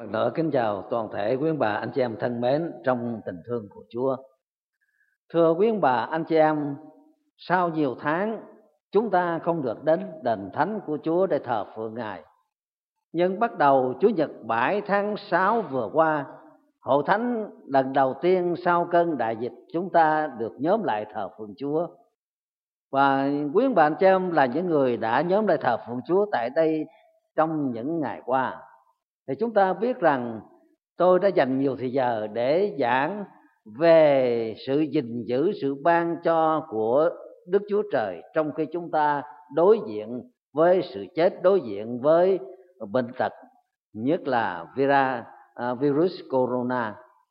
lần nữa kính chào toàn thể quý bà anh chị em thân mến trong tình thương của Chúa. Thưa quý bà anh chị em, sau nhiều tháng chúng ta không được đến đền thánh của Chúa để thờ phượng Ngài. Nhưng bắt đầu Chủ nhật 7 tháng 6 vừa qua, hội thánh lần đầu tiên sau cơn đại dịch chúng ta được nhóm lại thờ phượng Chúa. Và quý bà anh chị em là những người đã nhóm lại thờ phượng Chúa tại đây trong những ngày qua, thì chúng ta biết rằng tôi đã dành nhiều thời giờ để giảng về sự gìn giữ, sự ban cho của Đức Chúa Trời trong khi chúng ta đối diện với sự chết, đối diện với bệnh tật, nhất là virus corona.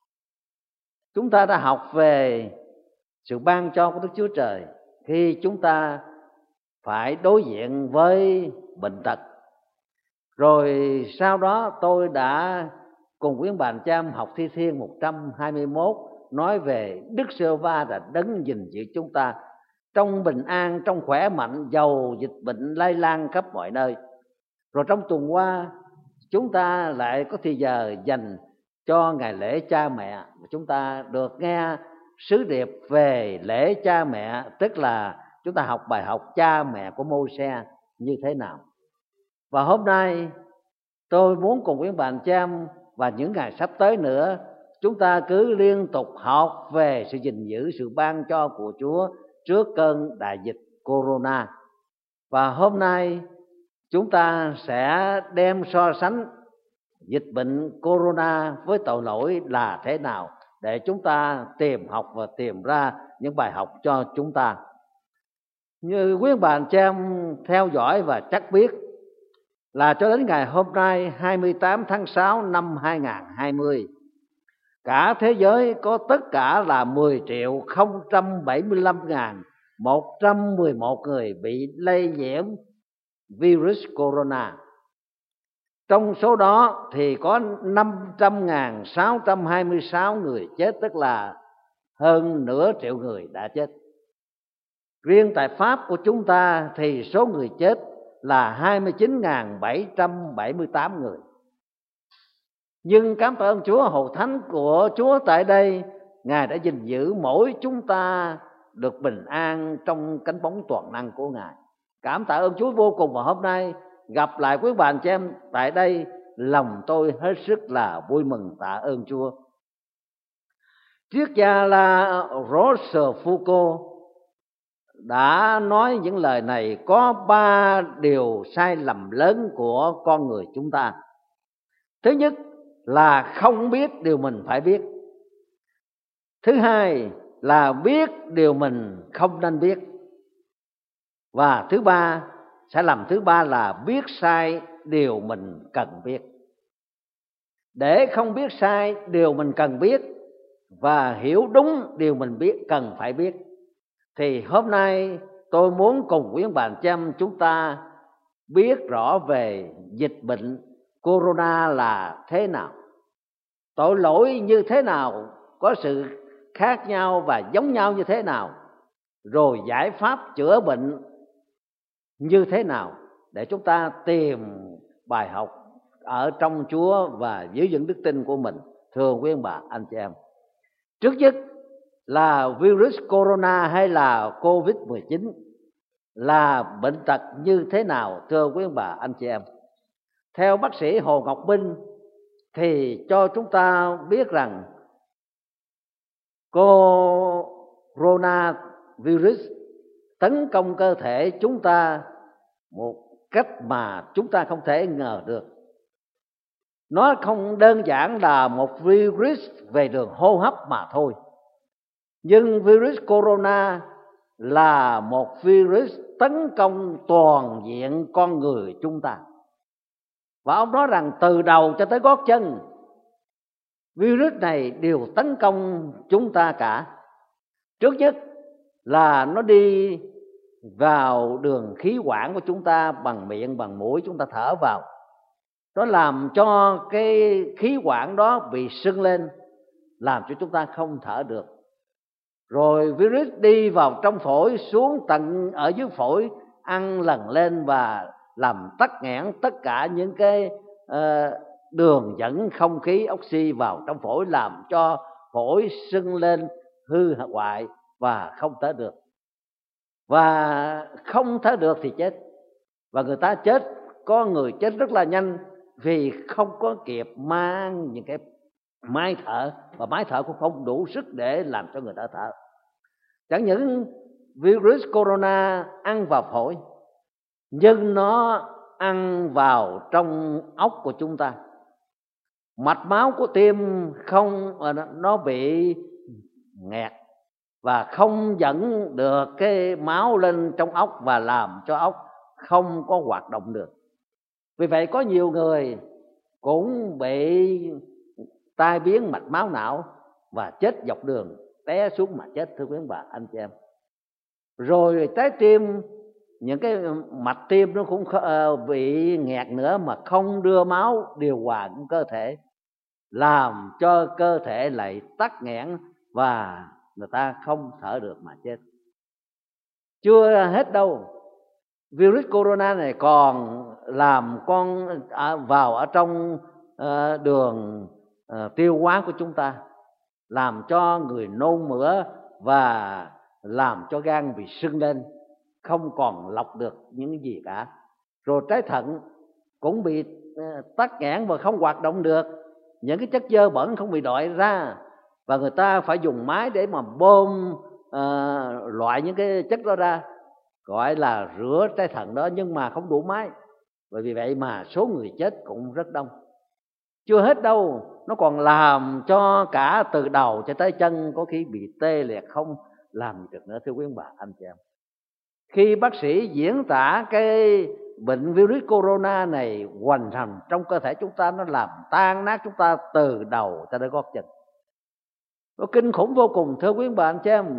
Chúng ta đã học về sự ban cho của Đức Chúa Trời khi chúng ta phải đối diện với bệnh tật. Rồi sau đó tôi đã cùng quý bạn cha em học Thi Thiên 121 nói về Đức Giê-hô-va là đấng gìn giữ chúng ta trong bình an, trong khỏe mạnh, dầu dịch bệnh lây lan khắp mọi nơi. Rồi trong tuần qua chúng ta lại có thời giờ dành cho ngày lễ cha mẹ. Chúng ta được nghe sứ điệp về lễ cha mẹ, tức là chúng ta học bài học cha mẹ của Mô-se như thế nào. Và hôm nay tôi muốn cùng quý bạn cha em và những ngày sắp tới nữa, chúng ta cứ liên tục học về sự gìn giữ, sự ban cho của Chúa trước cơn đại dịch corona. Và hôm nay chúng ta sẽ đem so sánh dịch bệnh corona với tội lỗi là thế nào để chúng ta tìm học và tìm ra những bài học cho chúng ta. Như quý bạn cha em theo dõi và chắc biết là cho đến ngày hôm nay 28 tháng 6 năm 2020, cả thế giới có tất cả là 10.075.111 người bị lây nhiễm virus corona. Trong số đó thì có 500.626 người chết, tức là hơn nửa triệu người đã chết. Riêng tại Pháp của chúng ta thì số người chết là 29.778 người. Nhưng cảm ơn Chúa, hội thánh của Chúa tại đây, Ngài đã gìn giữ mỗi chúng ta được bình an trong cánh bóng toàn năng của Ngài. Cảm tạ ơn Chúa vô cùng. Và hôm nay gặp lại quý bạn chị em tại đây, lòng tôi hết sức là vui mừng tạ ơn Chúa. Triết gia là Rochefoucauld đã nói những lời này: có 3 điều sai lầm lớn của con người chúng ta. Thứ nhất là không biết điều mình phải biết. Thứ hai là biết điều mình không nên biết. Và sai lầm thứ ba là biết sai điều mình cần biết. Để không biết sai điều mình cần biết và hiểu đúng điều mình cần phải biết, thì hôm nay tôi muốn cùng quý bạn chị em chúng ta biết rõ về dịch bệnh corona là thế nào, tội lỗi như thế nào, có sự khác nhau và giống nhau như thế nào, rồi giải pháp chữa bệnh như thế nào để chúng ta tìm bài học ở trong Chúa và giữ vững đức tin của mình. Thưa quý bà anh chị em, trước nhất là virus corona hay là Covid-19 là bệnh tật như thế nào, thưa quý bà anh chị em. Theo bác sĩ Hồ Ngọc Minh thì cho chúng ta biết rằng corona virus tấn công cơ thể chúng ta một cách mà chúng ta không thể ngờ được. Nó không đơn giản là một virus về đường hô hấp mà thôi, nhưng virus corona là một virus tấn công toàn diện con người chúng ta. Và ông nói rằng từ đầu cho tới gót chân, virus này đều tấn công chúng ta cả. Trước nhất là nó đi vào đường khí quản của chúng ta bằng miệng, bằng mũi chúng ta thở vào. Nó làm cho cái khí quản đó bị sưng lên, làm cho chúng ta không thở được. Rồi virus đi vào trong phổi, xuống tận ở dưới phổi, ăn lần lên và làm tắc nghẽn tất cả những cái đường dẫn không khí oxy vào trong phổi, làm cho phổi sưng lên hư hoại và không thở được. Và không thở được thì chết. Và người ta chết, có người chết rất là nhanh vì không có kịp mang những cái máy thở, và máy thở cũng không đủ sức để làm cho người ta thở. Chẳng những virus corona ăn vào phổi, nhưng nó ăn vào trong óc của chúng ta. Mạch máu của tim không, nó bị nghẹt và không dẫn được cái máu lên trong óc và làm cho óc không có hoạt động được. Vì vậy có nhiều người cũng bị tai biến mạch máu não và chết dọc đường, té xuống mà chết, thưa quý bà anh chị em. Rồi trái tim, những cái mạch tim nó cũng bị nghẹt nữa mà không đưa máu điều hòa trong cơ thể, làm cho cơ thể lại tắc nghẽn và người ta không thở được mà chết. Chưa hết đâu, virus corona này còn làm vào ở trong đường tiêu hóa của chúng ta, làm cho người nôn mửa và làm cho gan bị sưng lên, không còn lọc được những gì cả. Rồi trái thận cũng bị tắc nghẽn và không hoạt động được, những cái chất dơ bẩn không bị đọi ra, và người ta phải dùng máy để mà bơm loại những cái chất đó ra, gọi là rửa trái thận đó, nhưng mà không đủ máy. Bởi vì vậy mà số người chết cũng rất đông. Chưa hết đâu, nó còn làm cho cả từ đầu cho tới chân có khi bị tê liệt, không làm được nữa, thưa quý bà anh chị em. Khi bác sĩ diễn tả cái bệnh virus corona này hoành hành trong cơ thể chúng ta, nó làm tan nát chúng ta từ đầu cho tới gót chân. Nó kinh khủng vô cùng, thưa quý bà anh chị em.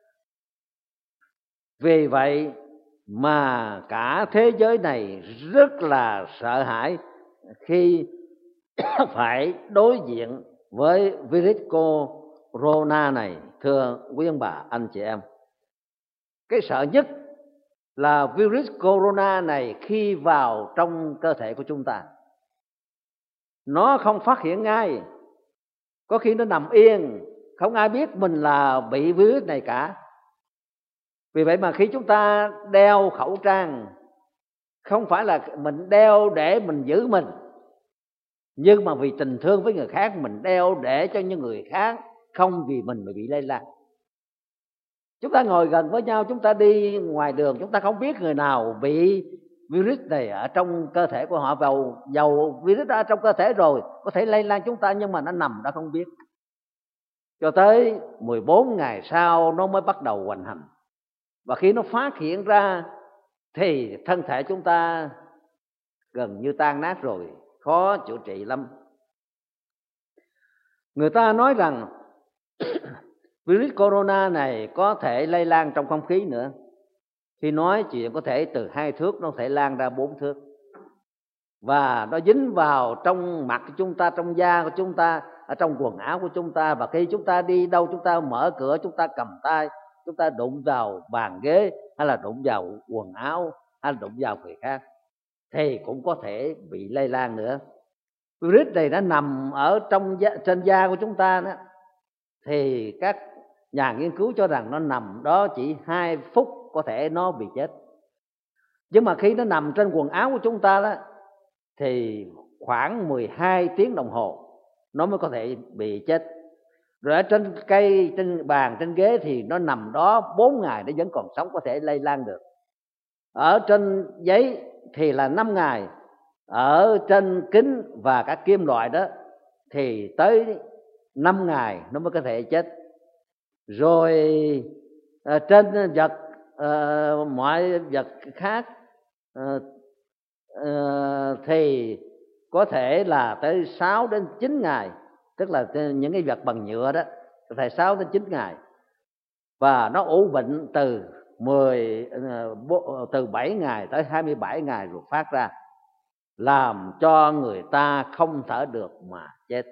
Vì vậy mà cả thế giới này rất là sợ hãi khi phải đối diện với virus corona này, thưa quý ông bà anh chị em. Cái sợ nhất là virus corona này khi vào trong cơ thể của chúng ta, nó không phát hiện ngay, có khi nó nằm yên, không ai biết mình là bị virus này cả. Vì vậy mà khi chúng ta đeo khẩu trang, không phải là mình đeo để mình giữ mình, nhưng mà vì tình thương với người khác, mình đeo để cho những người khác, không vì mình mà bị lây lan. Chúng ta ngồi gần với nhau, chúng ta đi ngoài đường, chúng ta không biết người nào bị virus này ở trong cơ thể của họ. Dầu virus đã ở trong cơ thể rồi, có thể lây lan chúng ta, nhưng mà nó nằm đó không biết. Cho tới 14 ngày sau nó mới bắt đầu hoành hành. Và khi nó phát hiện ra thì thân thể chúng ta gần như tan nát rồi, khó chữa trị lắm. Người ta nói rằng virus corona này có thể lây lan trong không khí nữa. Khi nói chuyện có thể từ 2 thước nó có thể lan ra 4 thước. Và nó dính vào trong mặt của chúng ta, trong da của chúng ta, ở trong quần áo của chúng ta. Và khi chúng ta đi đâu, chúng ta mở cửa, chúng ta cầm tay, chúng ta đụng vào bàn ghế, hay là đụng vào quần áo, hay là đụng vào người khác, thì cũng có thể bị lây lan nữa. Virus này nó nằm ở trên da của chúng ta đó, thì các nhà nghiên cứu cho rằng nó nằm đó chỉ 2 phút có thể nó bị chết. Nhưng mà khi nó nằm trên quần áo của chúng ta đó, thì khoảng 12 tiếng đồng hồ nó mới có thể bị chết. Rồi ở trên cây, trên bàn, trên ghế thì nó nằm đó 4 ngày nó vẫn còn sống, có thể lây lan được. Ở trên giấy thì là 5 ngày. Ở trên kính và các kim loại đó thì tới 5 ngày nó mới có thể chết. Rồi trên vật, mọi vật khác thì có thể là tới 6 đến 9 ngày. Tức là những cái vật bằng nhựa đó có thể 6 đến 9 ngày. Và nó ủ bệnh từ 7 ngày tới 27 ngày rồi phát ra, làm cho người ta không thở được mà chết.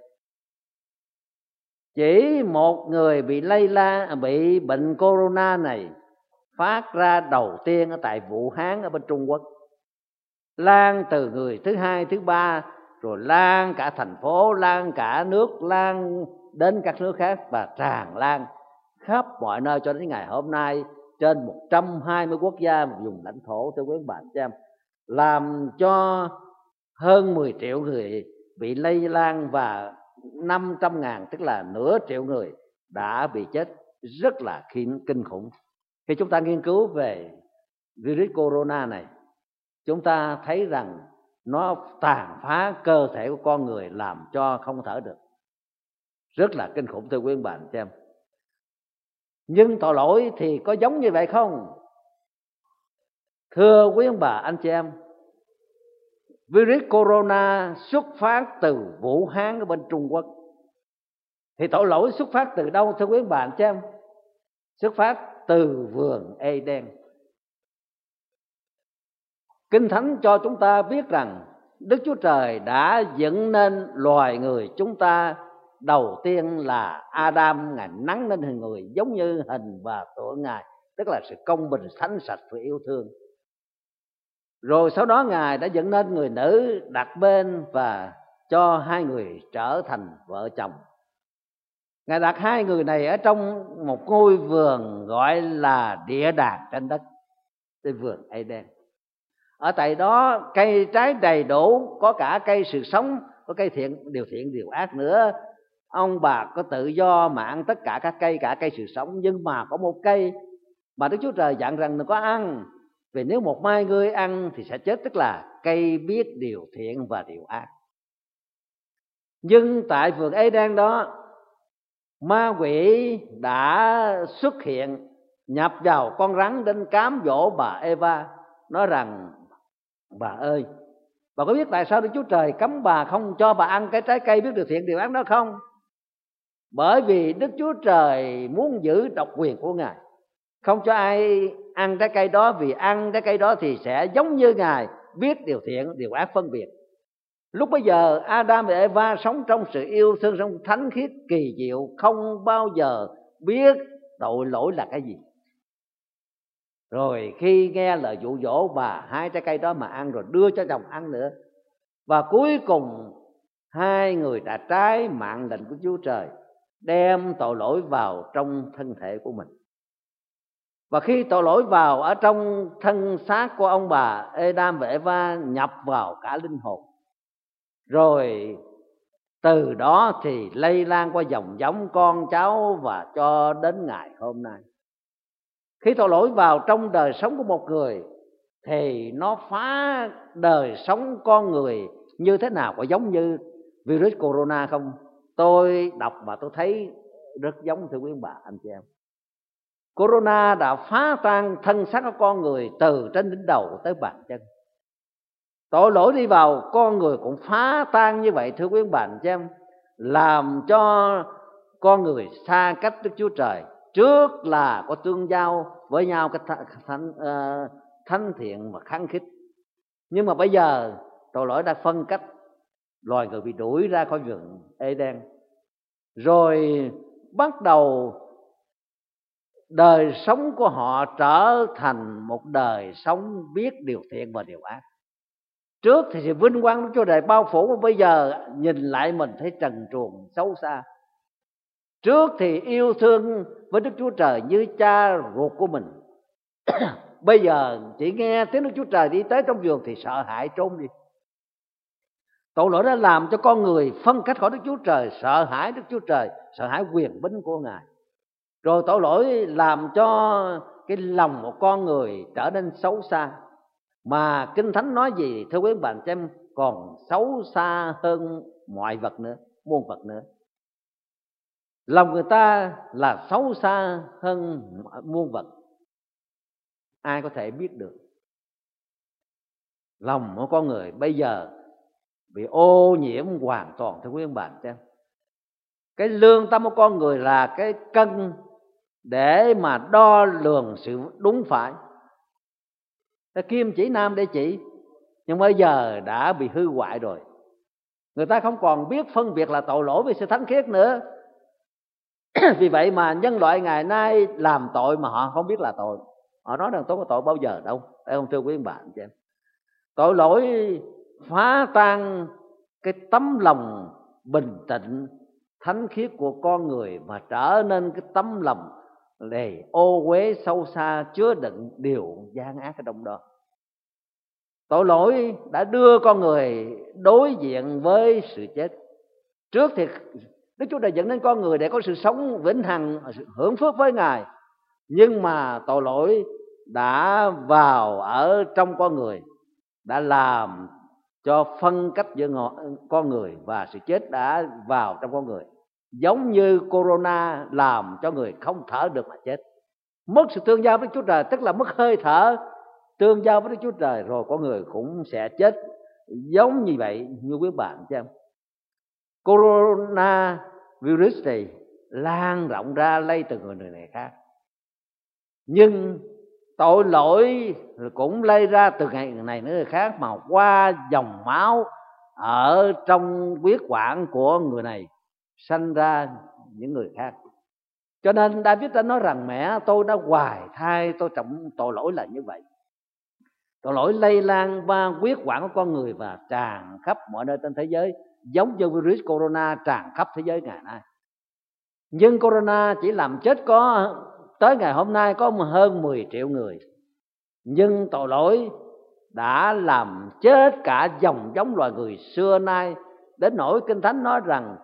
Chỉ một người bị bệnh corona này phát ra đầu tiên ở tại Vũ Hán ở bên Trung Quốc, lan từ người thứ 2, thứ 3 rồi lan cả thành phố, lan cả nước, lan đến các nước khác và tràn lan khắp mọi nơi cho đến ngày hôm nay, trên 120 quốc gia và vùng lãnh thổ, thưa quý bạn chị em, làm cho hơn 10 triệu người bị lây lan và 500.000, tức là nửa triệu người đã bị chết, rất là kinh khủng. Khi chúng ta nghiên cứu về virus corona này, chúng ta thấy rằng nó tàn phá cơ thể của con người, làm cho không thở được, rất là kinh khủng, thưa quý bạn chị em. Nhưng tội lỗi thì có giống như vậy không? Thưa quý ông bà anh chị em, virus corona xuất phát từ Vũ Hán ở bên Trung Quốc. Thì tội lỗi xuất phát từ đâu thưa quý ông bà anh chị em? Xuất phát từ vườn Eden. Kinh Thánh cho chúng ta biết rằng Đức Chúa Trời đã dựng nên loài người chúng ta. Đầu tiên là Adam, Ngài nắng nên hình người giống như hình và tựa Ngài, tức là sự công bình, thánh sạch và yêu thương. Rồi sau đó Ngài đã dựng nên người nữ đặt bên và cho hai người trở thành vợ chồng. Ngài đặt hai người này ở trong một ngôi vườn gọi là địa đàng trên đất, cái vườn Eden. Ở tại đó cây trái đầy đủ, có cả cây sự sống, có cây điều thiện điều ác nữa. Ông bà có tự do mà ăn tất cả các cây, cả cây sự sống. Nhưng mà có một cây mà Đức Chúa Trời dặn rằng đừng có ăn, vì nếu một mai ngươi ăn thì sẽ chết, tức là cây biết điều thiện và điều ác. Nhưng tại vườn Eden đó, ma quỷ đã xuất hiện, nhập vào con rắn đến cám dỗ bà Eva, nói rằng: bà ơi, bà có biết tại sao Đức Chúa Trời cấm bà, không cho bà ăn cái trái cây biết điều thiện điều ác đó không? Bởi vì Đức Chúa Trời muốn giữ độc quyền của Ngài, không cho ai ăn trái cây đó, vì ăn trái cây đó thì sẽ giống như Ngài, biết điều thiện điều ác phân biệt. Lúc bấy giờ Adam và Eva sống trong sự yêu thương, trong thánh khiết kỳ diệu, không bao giờ biết tội lỗi là cái gì. Rồi khi nghe lời dụ dỗ bà hai trái cây đó mà ăn, rồi đưa cho chồng ăn nữa, và cuối cùng hai người đã trái mạng lệnh của Chúa Trời, đem tội lỗi vào trong thân thể của mình. Và khi tội lỗi vào ở trong thân xác của ông bà Adam và Eva, nhập vào cả linh hồn, rồi từ đó thì lây lan qua dòng giống con cháu và cho đến ngày hôm nay. Khi tội lỗi vào trong đời sống của một người thì nó phá đời sống con người như thế nào? Có giống như virus corona không? Tôi đọc và tôi thấy rất giống, thưa quý ông bà anh chị em. Corona đã phá tan thân xác của con người từ trên đỉnh đầu tới bàn chân. Tội lỗi đi vào con người cũng phá tan như vậy, thưa quý ông bà anh chị em, làm cho con người xa cách Đức Chúa Trời. Trước là có tương giao với nhau cái thánh thiện và khăng khít, nhưng mà bây giờ tội lỗi đã phân cách, loài người bị đuổi ra khỏi vườn Eden, rồi bắt đầu đời sống của họ trở thành một đời sống biết điều thiện và điều ác. Trước thì sự vinh quang Đức Chúa Trời bao phủ, mà bây giờ nhìn lại mình thấy trần truồng xấu xa. Trước thì yêu thương với Đức Chúa Trời như cha ruột của mình, bây giờ chỉ nghe tiếng Đức Chúa Trời đi tới trong vườn thì sợ hãi trốn đi. Tội lỗi đã làm cho con người phân cách khỏi Đức Chúa Trời, sợ hãi Đức Chúa Trời, sợ hãi quyền bính của Ngài. Rồi tội lỗi làm cho cái lòng của con người trở nên xấu xa. Mà Kinh Thánh nói gì thưa quý bạn xem, còn xấu xa hơn mọi vật nữa, muôn vật nữa. Lòng người ta là xấu xa hơn muôn vật. Ai có thể biết được? Lòng của con người bây giờ bị ô nhiễm hoàn toàn, thưa quý bạn xem. Cái lương tâm của con người là cái cân để mà đo lường sự đúng phải, cái kim chỉ nam để chỉ, nhưng bây giờ đã bị hư hoại rồi. Người ta không còn biết phân biệt là tội lỗi với sự thánh khiết nữa. Vì vậy mà nhân loại ngày nay làm tội mà họ không biết là tội. Họ nói rằng tôi có tội bao giờ đâu. Phải không thưa quý bạn chị em? Tội lỗi phá tan cái tấm lòng bình tĩnh thánh khiết của con người mà trở nên cái tấm lòng đầy ô uế sâu xa, chứa đựng điều gian ác ở trong đó. Tội lỗi đã đưa con người đối diện với sự chết. Trước thì Đức Chúa Trời dẫn đến con người để có sự sống vĩnh hằng, sự hưởng phước với Ngài. Nhưng mà tội lỗi đã vào ở trong con người, đã làm cho phân cách giữa con người và sự chết đã vào trong con người. Giống như corona làm cho người không thở được mà chết. Mất sự tương giao với Đức Chúa Trời, tức là mất hơi thở tương giao với Đức Chúa Trời, rồi con người cũng sẽ chết giống như vậy. Như quý bạn chứ, corona virus này lan rộng ra lây từ người này khác, nhưng tội lỗi cũng lây ra từ ngày này đến người khác, mà qua dòng máu ở trong huyết quản của người này sanh ra những người khác. Cho nên David đã nói rằng: mẹ tôi đã hoài thai tôi trọng tội lỗi là như vậy. Tội lỗi lây lan qua huyết quản của con người và tràn khắp mọi nơi trên thế giới, giống như virus corona tràn khắp thế giới ngày nay. Nhưng corona chỉ làm chết có tới ngày hôm nay có hơn 10 triệu người, nhưng tội lỗi đã làm chết cả dòng giống loài người xưa nay, đến nỗi Kinh Thánh nói rằng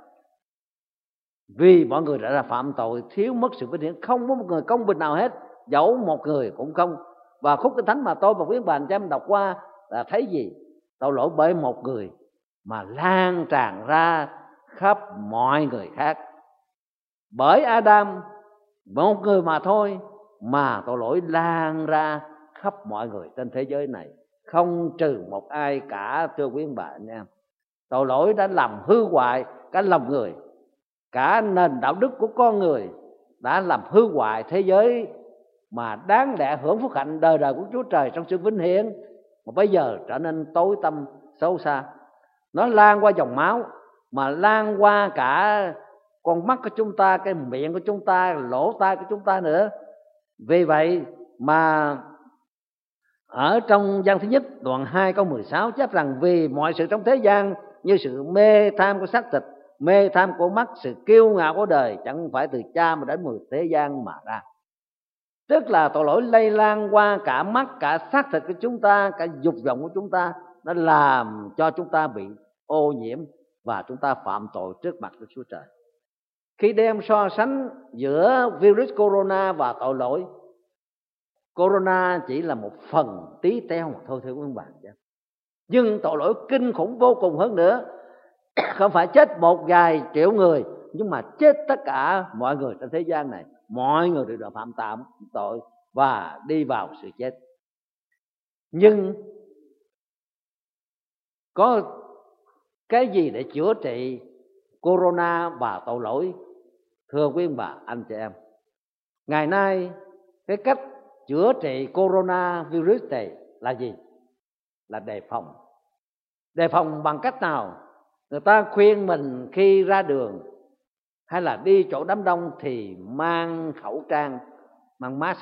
vì mọi người đã là phạm tội, thiếu mất sự vinh hiển, không có một người công bình nào hết, dẫu một người cũng không. Và khúc Kinh Thánh mà tôi và quý bạn cho em đọc qua là thấy gì? Tội lỗi bởi một người mà lan tràn ra khắp mọi người khác. Bởi Adam, một người mà thôi, mà tội lỗi lan ra khắp mọi người trên thế giới này, không trừ một ai cả, thưa quý bạn nha. Tội lỗi đã làm hư hoại cả lòng người, cả nền đạo đức của con người, đã làm hư hoại thế giới mà đáng lẽ hưởng phúc hạnh đời đời của Chúa Trời trong sự vinh hiển, mà bây giờ trở nên tối tăm xấu xa. Nó lan qua dòng máu, mà lan qua cả con mắt của chúng ta, cái miệng của chúng ta, lỗ tai của chúng ta nữa. Vì vậy mà ở trong Giăng thứ nhất đoạn 2 câu 16 chép rằng: vì mọi sự trong thế gian như sự mê tham của xác thịt, mê tham của mắt, sự kiêu ngạo của đời, chẳng phải từ Cha mà đến mười thế gian mà ra. Tức là tội lỗi lây lan qua cả mắt, cả xác thịt của chúng ta, cả dục vọng của chúng ta, nó làm cho chúng ta bị ô nhiễm và chúng ta phạm tội trước mặt của Chúa Trời. Khi đem so sánh giữa virus corona và tội lỗi, corona chỉ là một phần tí teo mà thôi, thưa quý bạn. Nhưng tội lỗi kinh khủng vô cùng hơn nữa. Không phải chết một vài triệu người, nhưng mà chết tất cả mọi người trên thế gian này. Mọi người đều đã phạm tội và đi vào sự chết. Nhưng có cái gì để chữa trị corona và tội lỗi, thưa quý bà anh chị em? Ngày nay cái cách chữa trị corona virus này là gì? Là đề phòng. Đề phòng bằng cách nào? Người ta khuyên mình khi ra đường hay là đi chỗ đám đông thì mang khẩu trang, mang mask.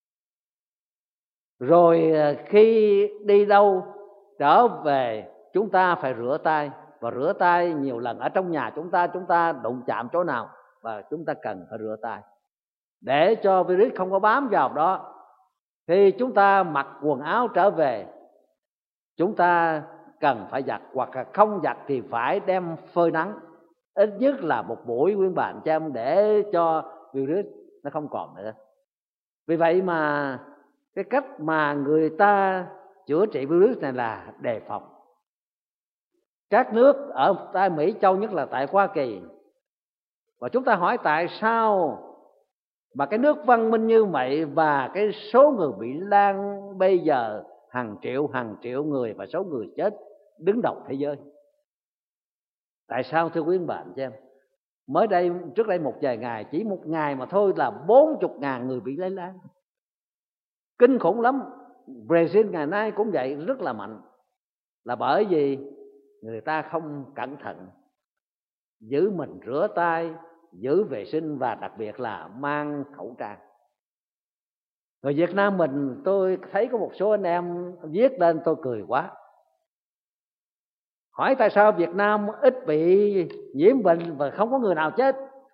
Rồi khi đi đâu trở về chúng ta phải rửa tay, và rửa tay nhiều lần. Ở trong nhà chúng ta đụng chạm chỗ nào và chúng ta cần phải rửa tay để cho virus không có bám vào đó. Khi chúng ta mặc quần áo trở về, chúng ta cần phải giặt, hoặc là không giặt thì phải đem phơi nắng ít nhất là một buổi, nguyên bản cho em, để cho virus nó không còn nữa. Vì vậy mà cái cách mà người ta chữa trị virus này là đề phòng. Các nước ở tại Mỹ Châu, nhất là tại Hoa Kỳ, và chúng ta hỏi tại sao mà cái nước văn minh như vậy và cái số người bị lan bây giờ hàng triệu người, và số người chết đứng đầu thế giới. Tại sao, thưa quý bạn cho em? Mới đây, trước đây một vài ngày, chỉ một ngày mà thôi là 40.000 người bị lây lan. Kinh khủng lắm. Brazil ngày nay cũng vậy, rất là mạnh. Là bởi vì người ta không cẩn thận, giữ mình rửa tay, giữ vệ sinh, và đặc biệt là mang khẩu trang. Người Việt Nam mình, tôi thấy có một số anh em viết lên tôi cười quá. Hỏi tại sao Việt Nam ít bị nhiễm bệnh và không có người nào chết?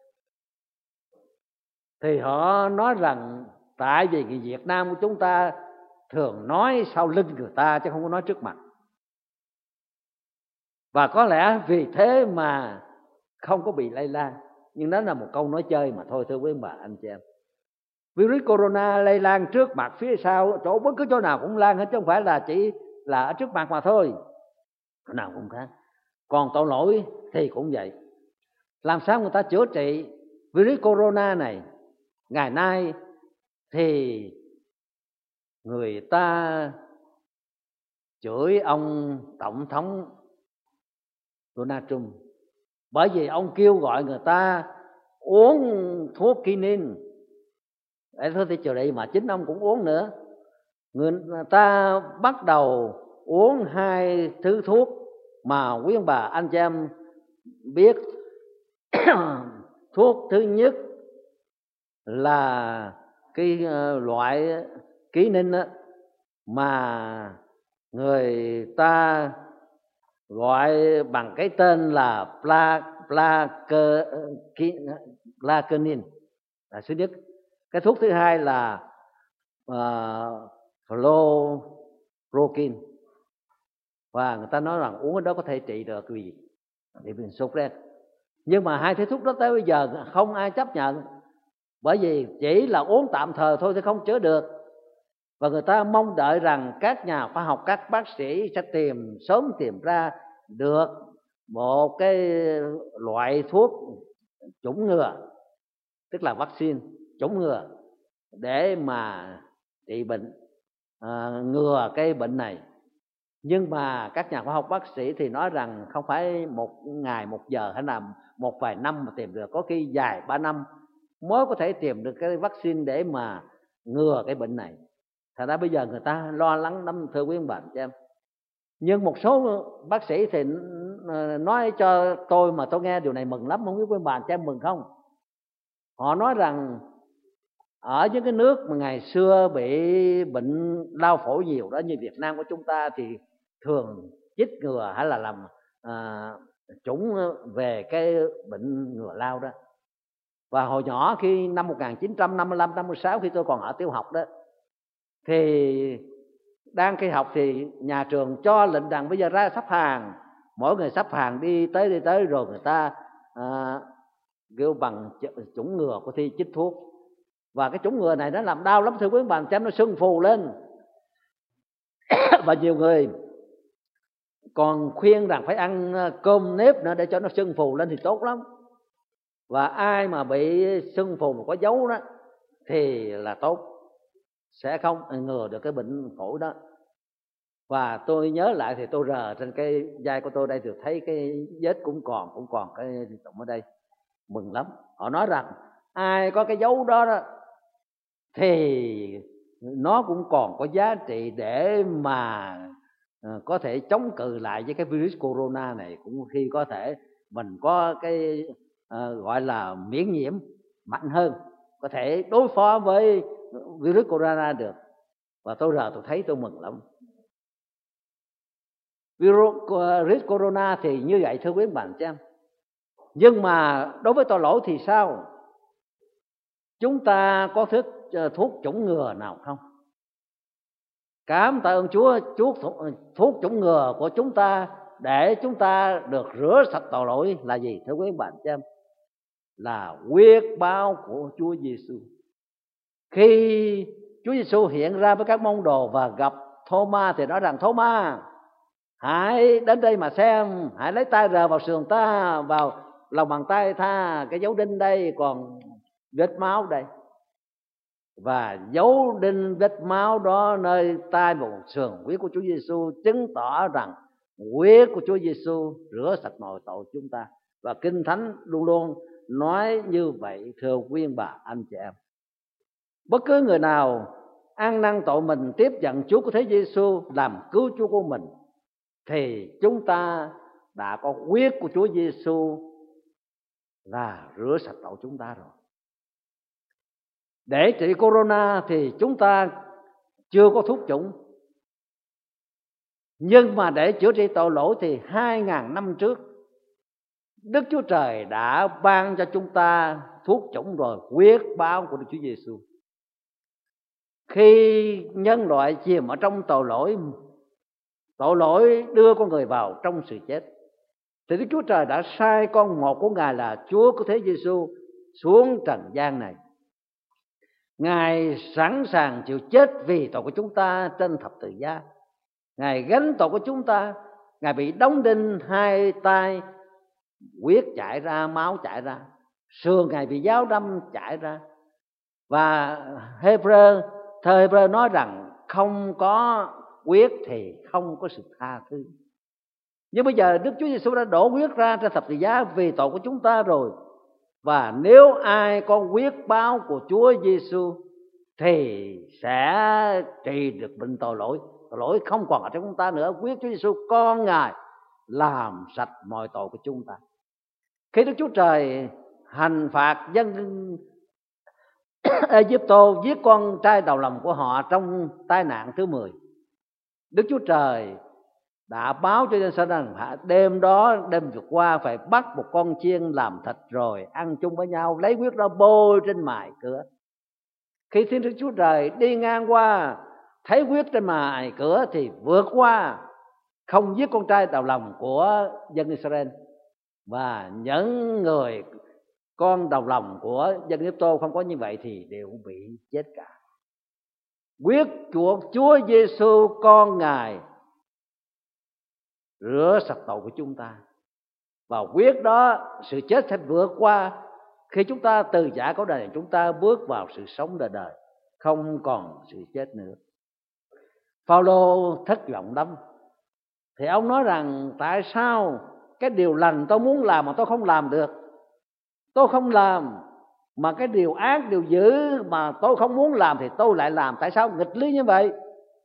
Thì họ nói rằng tại vì người Việt Nam của chúng ta thường nói sau lưng người ta chứ không có nói trước mặt. Và có lẽ vì thế mà không có bị lây lan. Nhưng đó là một câu nói chơi mà thôi, thưa quý bà anh chị em. Virus corona lây lan trước mặt, phía sau, chỗ bất cứ chỗ nào cũng lan hết, chứ không phải là chỉ là ở trước mặt mà thôi, chỗ nào cũng khác. Còn tội lỗi thì cũng vậy. Làm sao người ta chữa trị virus corona này? Ngày nay thì người ta chửi ông Tổng thống Donald Trump bởi vì ông kêu gọi người ta uống thuốc quinin. Để thôi thì chữa trị mà chính ông cũng uống nữa. Người ta bắt đầu uống hai thứ thuốc mà quý ông bà anh chị em biết. Thuốc thứ nhất là cái loại quinin á, mà người ta gọi bằng cái tên là plaquenil là thứ nhất. Cái thuốc thứ hai là fluoroquine, và người ta nói rằng uống cái đó có thể trị được vì bệnh sốt rét. Nhưng mà hai thứ thuốc đó tới bây giờ không ai chấp nhận, bởi vì chỉ là uống tạm thời thôi thì không chữa được. Và người ta mong đợi rằng các nhà khoa học, các bác sĩ sẽ sớm tìm ra được một cái loại thuốc chủng ngừa, tức là vaccine chủng ngừa để mà trị bệnh, ngừa cái bệnh này. Nhưng mà các nhà khoa học bác sĩ thì nói rằng không phải một ngày một giờ hay là một vài năm mà tìm được, có khi dài 3 năm mới có thể tìm được cái vaccine để mà ngừa cái bệnh này. Thật ra bây giờ người ta lo lắng lắm, thưa quý bạn chị em. Nhưng một số bác sĩ thì nói cho tôi mà tôi nghe điều này mừng lắm, không biết quý bạn chị em mừng không? Họ nói rằng ở những cái nước mà ngày xưa bị bệnh lao phổi nhiều đó, như Việt Nam của chúng ta, thì thường chích ngừa hay là làm chủng về cái bệnh ngừa lao đó. Và hồi nhỏ khi năm 1955, 56 khi tôi còn ở tiểu học đó, thì đang khi học thì nhà trường cho lệnh rằng bây giờ ra sắp hàng, mỗi người sắp hàng đi tới rồi người ta kêu bằng chủng ngừa của thi chích thuốc. Và cái chủng ngừa này nó làm đau lắm thưa quý bạn, xem nó sưng phù lên. Và nhiều người còn khuyên rằng phải ăn cơm nếp nữa để cho nó sưng phù lên thì tốt lắm. Và ai mà bị sưng phù mà có dấu đó thì là tốt, sẽ không ngừa được cái bệnh phổi đó. Và tôi nhớ lại thì tôi rờ trên cái vai của tôi đây thì thấy cái vết cũng còn cái tụng ở đây, mừng lắm. Họ nói rằng ai có cái dấu đó đó thì nó cũng còn có giá trị để mà có thể chống cự lại với cái virus corona này. Cũng khi có thể mình có cái gọi là miễn nhiễm mạnh hơn, có thể đối phó với virus corona được. Và tôi thấy tôi mừng lắm. Virus corona thì như vậy thưa quý bạn chị em. Nhưng mà đối với tội lỗi thì sao? Chúng ta có thuốc chủng ngừa nào không? Cảm tạ ơn Chúa, thuốc chủng ngừa của chúng ta để chúng ta được rửa sạch tội lỗi là gì thưa quý bạn chị em? Là huyết báo của Chúa Giêsu. Khi Chúa Giêsu hiện ra với các môn đồ và gặp Thô-ma thì nói rằng: Thô-ma, hãy đến đây mà xem, hãy lấy tay rờ vào sườn ta, vào lòng bàn tay ta, cái dấu đinh đây, còn vết máu đây. Và dấu đinh vết máu đó nơi tay một sườn huyết của Chúa Giêsu chứng tỏ rằng huyết của Chúa Giêsu rửa sạch mọi tội chúng ta. Và Kinh Thánh luôn luôn nói như vậy thưa quý bà anh chị em. Bất cứ người nào ăn năn tội mình, tiếp nhận Chúa của Thế Giêsu làm cứu Chúa của mình, thì chúng ta đã có huyết của Chúa Giêsu là rửa sạch tội chúng ta rồi. Để trị corona thì chúng ta chưa có thuốc chủng. Nhưng mà để chữa trị tội lỗi thì 2.000 năm trước, Đức Chúa Trời đã ban cho chúng ta thuốc chủng rồi, huyết báo của Đức Chúa Giêsu. Khi nhân loại chìm ở trong tội lỗi đưa con người vào trong sự chết, thì Đức Chúa Trời đã sai con một của Ngài là Chúa của thế Giêsu xuống trần gian này. Ngài sẵn sàng chịu chết vì tội của chúng ta trên thập tự giá. Ngài gánh tội của chúng ta. Ngài bị đóng đinh, hai tay huyết chảy ra, máu chảy ra, sườn Ngài bị giáo đâm chảy ra. Và thơ Hebrew nói rằng không có huyết thì không có sự tha thứ. Nhưng bây giờ Đức Chúa Giêsu đã đổ huyết ra trên thập tự giá vì tội của chúng ta rồi. Và nếu ai có huyết báo của Chúa Giêsu thì sẽ trị được bệnh tội lỗi. Tội lỗi không còn ở trong chúng ta nữa. Huyết Chúa Giêsu con Ngài làm sạch mọi tội của chúng ta. Khi Đức Chúa Trời hành phạt dân Ai-cập giết con trai đầu lòng của họ trong tai nạn thứ 10, Đức Chúa Trời đã báo cho dân Israel rằng đêm vượt qua phải bắt một con chiên làm thịt rồi ăn chung với nhau, lấy huyết ra bôi trên mài cửa. Khi Thiên Đức Chúa Trời đi ngang qua thấy huyết trên mài cửa thì vượt qua, không giết con trai đầu lòng của dân Israel. Và những người con đầu lòng của dân Ai-cập không có như vậy thì đều bị chết cả. Huyết của Chúa Giêsu con Ngài rửa sạch tội của chúng ta. Và huyết đó, sự chết sẽ vượt qua. Khi chúng ta từ giả cõi đời này, chúng ta bước vào sự sống đời đời, không còn sự chết nữa. Phao-lô thất vọng lắm. Thì ông nói rằng tại sao cái điều lành tôi muốn làm mà tôi không làm được? Tôi không làm, mà cái điều ác, điều dữ mà tôi không muốn làm thì tôi lại làm. Tại sao nghịch lý như vậy?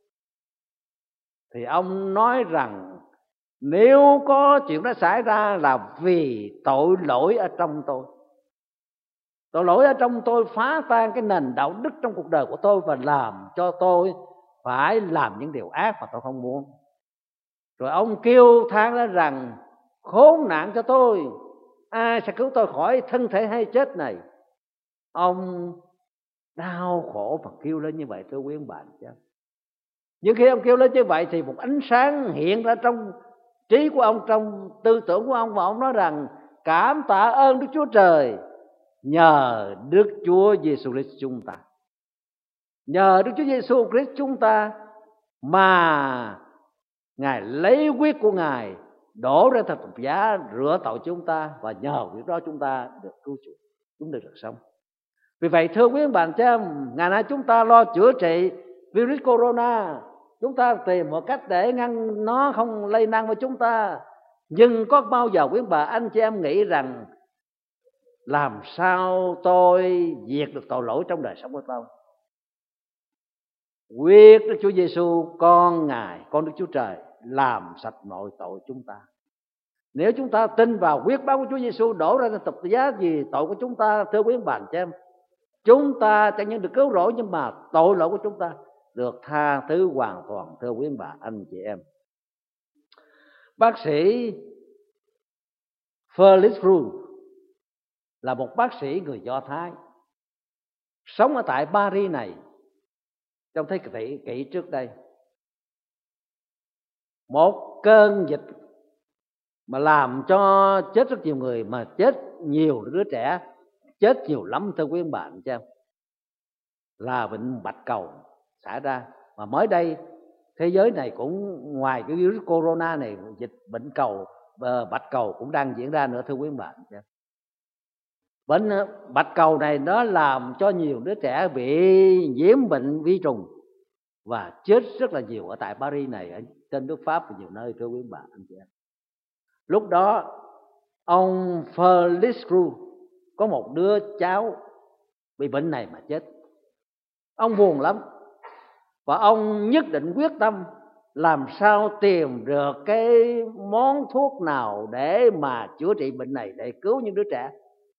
Thì ông nói rằng nếu có chuyện đó xảy ra là vì tội lỗi ở trong tôi. Tội lỗi ở trong tôi phá tan cái nền đạo đức trong cuộc đời của tôi và làm cho tôi phải làm những điều ác mà tôi không muốn. Rồi ông kêu than lên rằng khốn nạn cho tôi, ai sẽ cứu tôi khỏi thân thể hay chết này? Ông đau khổ và kêu lên như vậy, thưa quý ông bà chứ. Nhưng khi ông kêu lên như vậy thì một ánh sáng hiện ra trong trí của ông, trong tư tưởng của ông, và ông nói rằng cảm tạ ơn Đức Chúa Trời, nhờ Đức Chúa Giêsu Christ chúng ta, nhờ Đức Chúa Giêsu Christ chúng ta mà Ngài lấy huyết của Ngài đổ ra thập tự giá rửa tội chúng ta, và nhờ huyết đó chúng ta được cứu chuộc, chúng được sống. Vì vậy thưa quý bạn chị em, ngày nay chúng ta lo chữa trị virus corona, chúng ta tìm một cách để ngăn nó không lây lan với chúng ta. Nhưng có bao giờ quý bà anh chị em nghĩ rằng làm sao tôi diệt được tội lỗi trong đời sống của tôi? Huyết Đức Chúa Giêsu con Ngài, con Đức Chúa Trời làm sạch mọi tội chúng ta. Nếu chúng ta tin vào huyết báo của Chúa Giêsu đổ ra trên thập tự giá vì tội của chúng ta, thưa quý bạn chị em, chúng ta chẳng những được cứu rỗi nhưng mà tội lỗi của chúng ta được tha thứ hoàn toàn, thưa quý bà anh chị em. Bác sĩ Felix Ruhl là một bác sĩ người Do Thái, sống ở tại Paris này trong thế kỷ trước đây. Một cơn dịch mà làm cho chết rất nhiều người, mà chết nhiều đứa trẻ, chết nhiều lắm thưa quý bạn chứ, là bệnh bạch cầu xảy ra. Mà mới đây thế giới này cũng ngoài cái virus corona này, dịch bệnh cầu bạch cầu cũng đang diễn ra nữa thưa quý bạn chứ. Bệnh bạch cầu này nó làm cho nhiều đứa trẻ bị nhiễm bệnh vi trùng và chết rất là nhiều ở tại Paris này, ở trên nước Pháp và nhiều nơi thưa quý bạn anh chị em. Lúc đó ông Felix Ruhl có một đứa cháu bị bệnh này mà chết. Ông buồn lắm và ông nhất định quyết tâm làm sao tìm được cái món thuốc nào để mà chữa trị bệnh này, để cứu những đứa trẻ.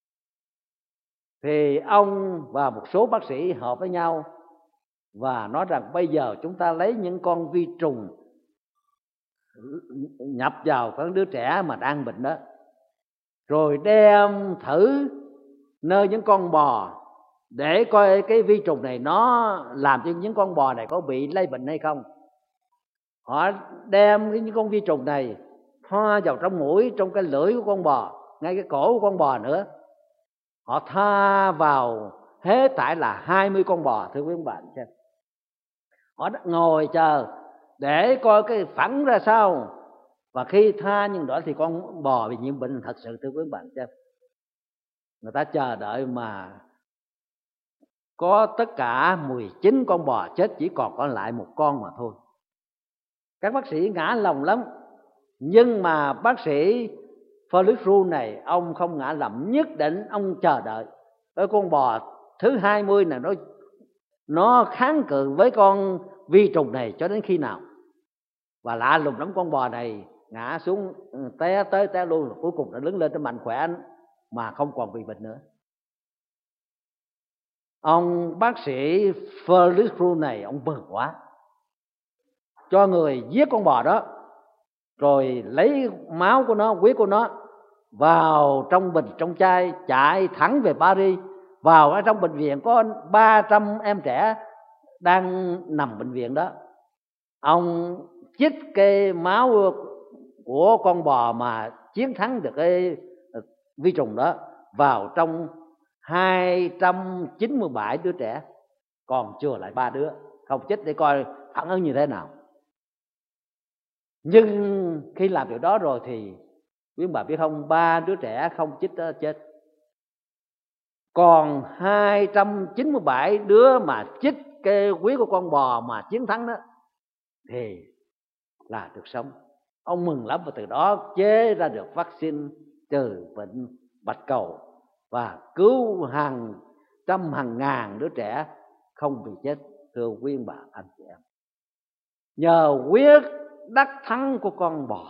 Thì ông và một số bác sĩ hợp với nhau và nói rằng bây giờ chúng ta lấy những con vi trùng nhập vào cái đứa trẻ mà đang bệnh đó, rồi đem thử nơi những con bò để coi cái vi trùng này nó làm cho những con bò này có bị lây bệnh hay không. Họ đem những con vi trùng này thoa vào trong mũi, trong cái lưỡi của con bò, ngay cái cổ của con bò nữa. Họ thoa vào hết thảy là 20 con bò, thưa quý bạn xem. Họ ngồi chờ để coi cái phản ra sao. Và khi tha nhưng đó thì con bò bị nhiễm bệnh thật sự, thưa quý bạn xem. Người ta chờ đợi mà có tất cả 19 con bò chết, chỉ còn lại một con mà thôi. Các bác sĩ ngã lòng lắm. Nhưng mà bác sĩ Felix này, ông không ngã lòng, nhất định ông chờ đợi. Cái con bò thứ 20 này nó kháng cự với con vi trùng này cho đến khi nào. Và lạ lùng lắm, con bò này ngã xuống té tới té luôn, cuối cùng nó đứng lên, nó mạnh khỏe mà không còn bị bệnh nữa. Ông bác sĩ Felix này ông mừng quá, cho người giết con bò đó, rồi lấy máu của nó, huyết của nó vào trong bình trong chai, chạy thẳng về Paris. Vào ở trong bệnh viện có 300 em trẻ đang nằm bệnh viện đó. Ông chích cái máu của con bò mà chiến thắng được cái vi trùng đó vào trong 297 đứa trẻ, còn chừa lại 3 đứa không chích để coi phản ứng như thế nào. Nhưng khi làm điều đó rồi thì quý bà biết không, 3 đứa trẻ không chích đó chết, còn 297 đứa mà chích cái huyết của con bò mà chiến thắng đó thì là được sống. Ông mừng lắm, và từ đó chế ra được vaccine trừ bệnh bạch cầu và cứu hàng trăm hàng ngàn đứa trẻ không bị chết, thưa quý bà anh chị em. Nhờ huyết đắc thắng của con bò,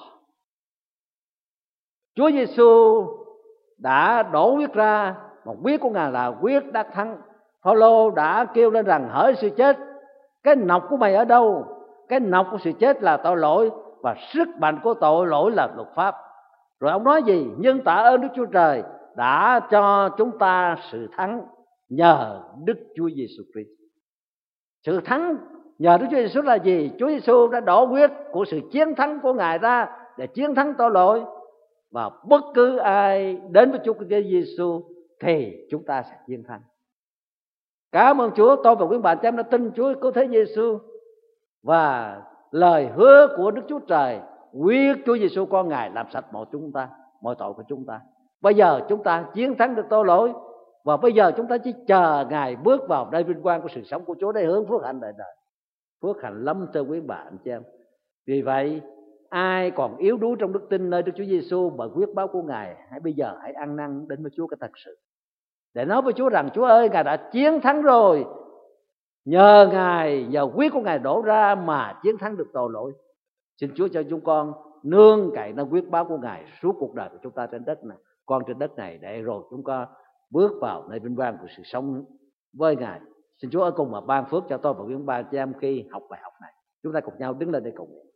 Chúa Giêsu đã đổ huyết ra, một huyết của Ngài là huyết đắc thắng. Phaolô đã kêu lên rằng: hỡi sự chết, cái nọc của mày ở đâu? Cái nọc của sự chết là tội lỗi, và sức mạnh của tội lỗi là luật pháp. Rồi ông nói gì? Nhưng tạ ơn Đức Chúa Trời đã cho chúng ta sự thắng nhờ Đức Chúa Giêsu Christ. Sự thắng nhờ Đức Chúa Giêsu là gì? Chúa Giêsu đã đổ huyết của sự chiến thắng của Ngài ra để chiến thắng tội lỗi, và bất cứ ai đến với Chúa Giêsu thì chúng ta sẽ chiến thắng. Cảm ơn Chúa, tôi và quý bạn em đã tin Chúa cứu thế Giêsu, và lời hứa của Đức Chúa Trời, huyết Chúa Giêsu con Ngài làm sạch mọi chúng ta, mọi tội của chúng ta. Bây giờ chúng ta chiến thắng được tội lỗi, và bây giờ chúng ta chỉ chờ Ngài bước vào nơi vinh quang của sự sống của Chúa để hưởng phước hạnh đời đời. Phước hạnh lắm thưa quý bạn chị em. Vì vậy ai còn yếu đuối trong đức tin nơi Đức Chúa Giêsu bởi huyết báo của Ngài, bây giờ hãy ăn năn đến với Chúa cái thật sự, để nói với Chúa rằng: Chúa ơi, Ngài đã chiến thắng rồi. Nhờ Ngài, nhờ huyết của Ngài đổ ra mà chiến thắng được tội lỗi. Xin Chúa cho chúng con nương cậy nơi huyết báo của Ngài suốt cuộc đời của chúng ta trên đất này, con trên đất này, để rồi chúng con bước vào nơi vinh quang của sự sống với Ngài. Xin Chúa ở cùng mà ban phước cho tôi và quý ba chị em khi học bài học này. Chúng ta cùng nhau đứng lên để cầu nguyện.